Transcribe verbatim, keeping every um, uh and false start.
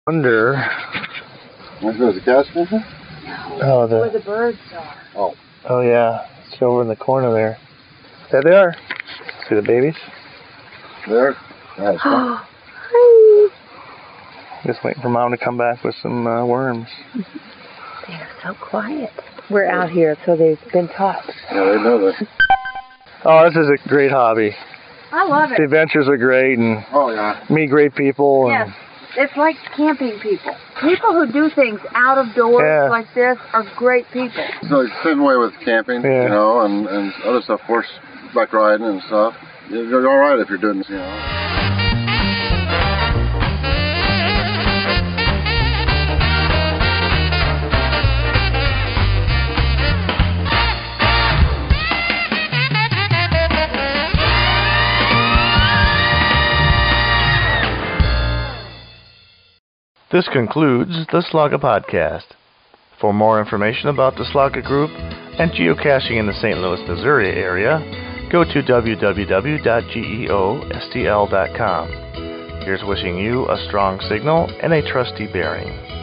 Wonder. There's a gas station? Oh, the, where the birds are. Oh. Oh, yeah. It's over in the corner there. There they are. See the babies? There? That's Hi. Just waiting for Mom to come back with some uh, worms. They're so quiet. We're out here, so they've been taught. Yeah, they know that. Oh, this is a great hobby. I love it. The adventures are great and Oh, yeah. meet great people. Yes. And It's like camping people. People who do things out of doors Yeah. like this are great people. So it's the same way with camping, Yeah. you know, and, and other stuff, horseback riding and stuff. You're you're all right if you're doing this, you know. this concludes the Slugga Podcast. For more information about the Slugga Group and geocaching in the Saint Louis, Missouri area, go to w w w dot geostl dot com. Here's wishing you a strong signal and a trusty bearing.